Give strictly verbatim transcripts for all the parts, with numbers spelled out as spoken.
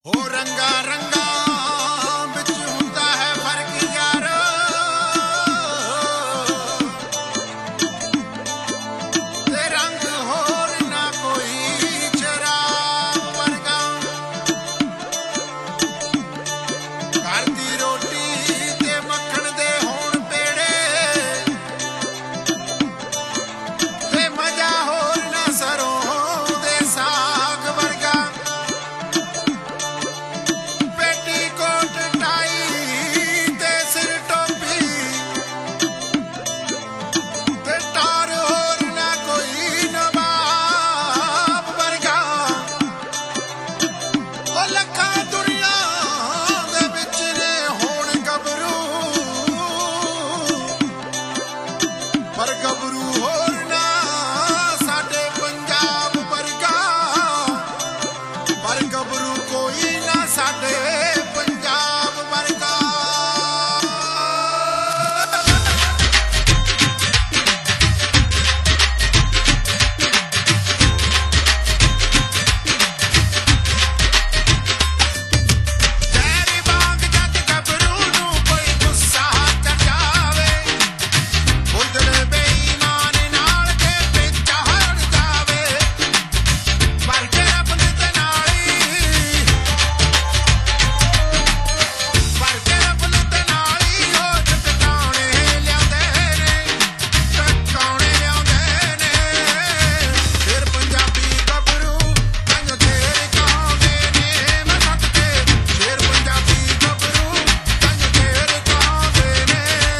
हो रंगा रंगा बिच हुंदा है फर्क यार, ते रंग होर ना कोई शराब वर्गा। घर दी रोटी ते मक्खन दे होण पेड़े, ते मजा होर ना सरों दे साग वर्गा। पर गबरू होर ना साडे पंजाब वर्गा, पर गबरू कोई ना साडे पंजाब वर्गा। तेरी बांग जद गबरू नू कोई गुस्सा चढ़ जावे, उधर बेईमान नाल के पिछा हट जावे। पर जेड़ा बंद ते नाली, पर जेड़ा बंद ते नाली हो टकाउने लियाउंदे ने, टकाउने लियाउंदे ने। फिर पंजाबी गबरू तैनूं तेरे कहांदे ने, मैं सद के फिर पंजाबी गबरू तैनूं तेरे कहांदे ने।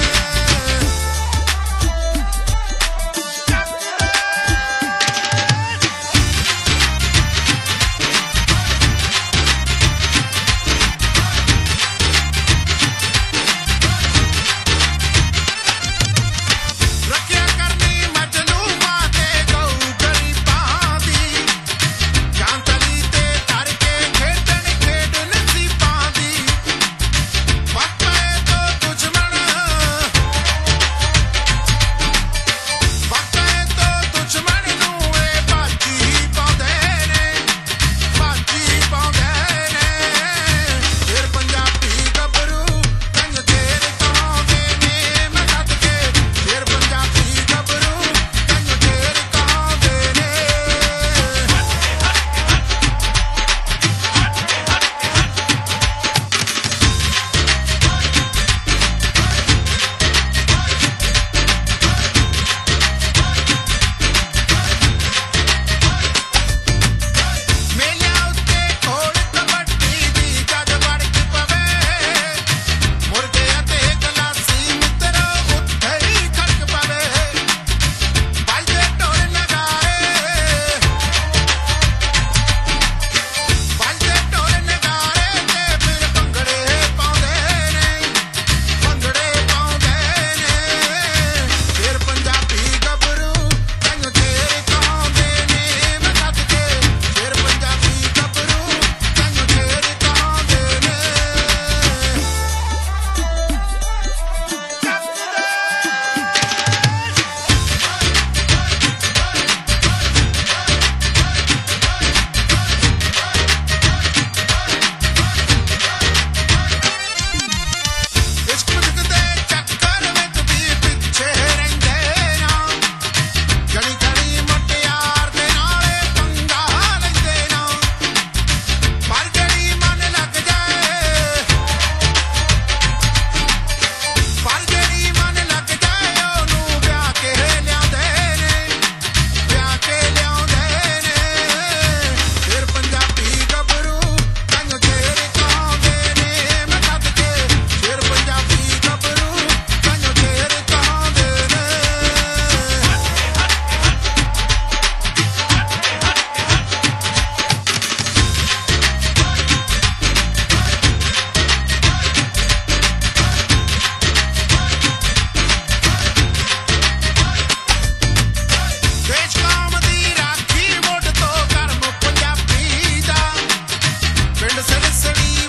रखिया करनी मजलूमां ते गऊ गरीबां दी, जान तली ते धर के खेडण खेड नसीबां दी। वक्त पए तो दुश्मन, वक्त पए तो दुश्मन नूं ए बाजी पाउंदे ने, बाजी पाउंदे ने। फिर पंजाबी गबरू तैनूं तेरे कहांदे ने, मैं सद के फिर पंजाबी गबरू तैनूं तेरे कहांदे ने। ਮੇਲਿਆਂ ਉੱਤੇ ਘੋੜ ਕਬੱਡੀ ਦੀ ਜਦ ਵੜਕ ਪਵੇ, ਮੁਰਗਿਆਂ ਤੇ ਗਲਾਸੀ ਮਿੱਤਰੋ ਉੱਥੇ ਹੀ ਖੜਕ ਪਵੇ। ਵੱਜਦੇ ਢੋਲ ਨਗਾਰੇ, ਵੱਜਦੇ ਢੋਲ ਨਗਾਰੇ ਤੇ ਫਿਰ ਭੰਗੜੇ ਪਾਉਂਦੇ ਨੇ, ਭੰਗੜੇ ਪਾਉਂਦੇ ਨੇ। ਫਿਰ ਪੰਜਾਬੀ ਗਬਰੂ ਤੈਨੂੰ ਤੇਰੇ ਕਹਾਂਦੇ ਨੇ, ਮੈਂ ਸੱਦ ਕੇ ਫਿਰ ਪੰਜਾਬੀ ਗਬਰੂ ਤੈਨੂੰ ਤੇਰੇ ਕਹਾਂਦੇ ਨੇ। इश्क दे चक्कर विच भी पिछे रहिंदे ना, घड़ी घड़ी मुटियार दे नाले पंगा लैंदे ना। पर जेड़ी मन लग जाए, पर जेड़ी मन लग जाए ओनू ब्याह के लियाउंदे ने, ब्याह के लियाउंदे ने। फिर पंजाबी गबरू तैनूं तेरे कहांदे ने, मैं सद के फिर पंजाबी गबरू तैनूं तेरे कहांदे ने। ਦੇਸ਼ ਕਾਮ ਦੀ ਰਾਖੀ ਮੁੱਢ ਤੋਂ ਕਰਮ ਪੰਜਾਬੀ ਦਾ, ਪਿੰਡ ਸਿਰਸੜੀ